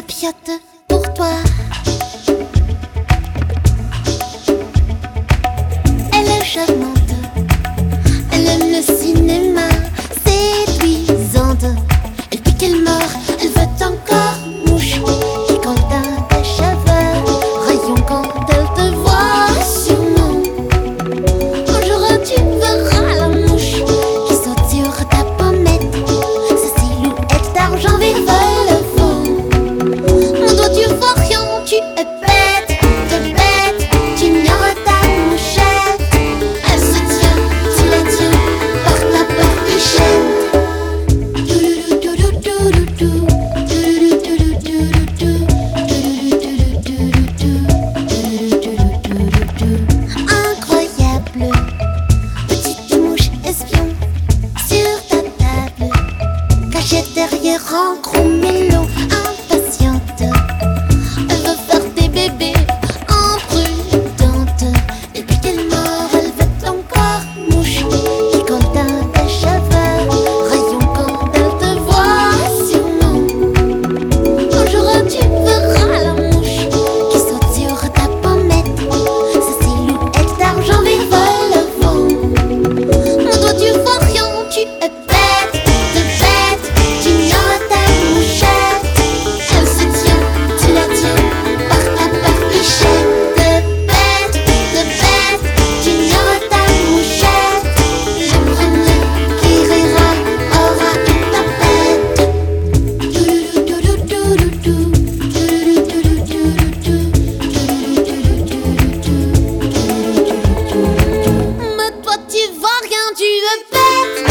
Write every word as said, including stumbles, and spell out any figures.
papillote pour toi. Elle est charmante, elle aime le cinéma, séduisante. Et puis qu'elle meurt, elle veut encore mouche qui contient tes cheveux, rayon quand elle te voit sûrement. Un jour tu verras la mouche qui saute sur ta pommette, sa silhouette d'argent vive le vent. Mon doigt tu vois rien, tu es bête, de bête, tu ignores ta mouchette. Elle se tient, tu la tiens par ta barbichette. Incroyable, petite mouche espion sur ta table, cachée derrière un gros mélo, impatiente. Elle veut faire des bébés, imprudente. Et puis qu'elle meurt, elle veut encore mouche qui contient tes cheveux, rayon quand elle te voit sûrement. Un jour tu verras la mouche qui saute sur ta pommette, sa silhouette d'argent vive le vent. Mon doigt tu vois rien, tu es bête, de bête, tu ignores ta mouchette. Elle se tient, tu la tiens par ta barbichette. De bête, de bête, tu ignores ta mouchette. Le premier qui rira aura une tapette. Mais toi tu vois rien, tu es bête.